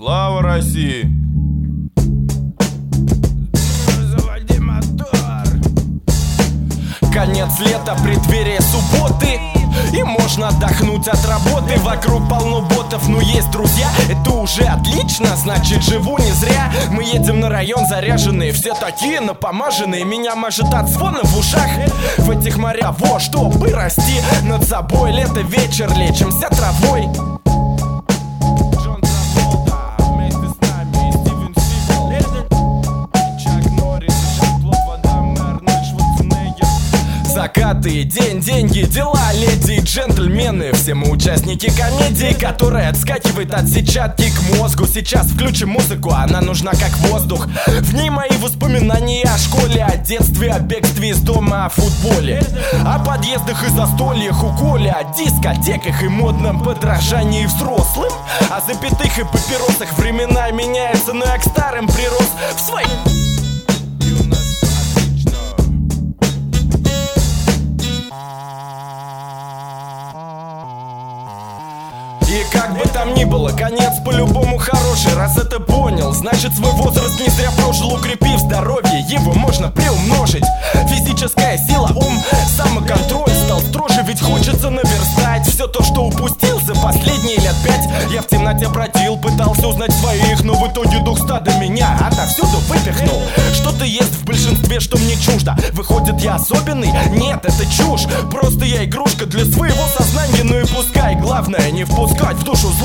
Слава России! Заводи мотор. Конец лета, преддверие субботы, и можно отдохнуть от работы. Вокруг полно ботов, но есть друзья. Это уже отлично, значит живу не зря. Мы едем на район заряженные, все такие напомаженные. Меня мажет от звона в ушах. В этих морях, во, чтобы расти над собой. Лето, вечер, лечимся травой. Закаты, день, деньги, дела, леди и джентльмены. Все мы участники комедии, которая отскакивает от сетчатки к мозгу. Сейчас включим музыку, она нужна как воздух. В ней мои воспоминания о школе, о детстве, о бегстве из дома, о футболе, о подъездах и застольях у Коли, о дискотеках и модном подражании взрослым, о запятых и папиросах. Времена меняются, но я к старым прирос в свои... И как бы там ни было, конец по-любому хороший. Раз это понял, значит свой возраст не зря прожил. Укрепив здоровье, его можно приумножить. Физическая сила, ум, самоконтроль стал строже, ведь хочется наверстать все то, что упустил за последние лет 5. Я в темноте бродил, пытался узнать своих, но в итоге дух стада меня отовсюду выпихнул. Что-то есть в большинстве, что мне чуждо. Выходит, я особенный? Нет, это чушь. Просто я игрушка для своего сознания. Ну и пускай, главное не впускать в душу зло.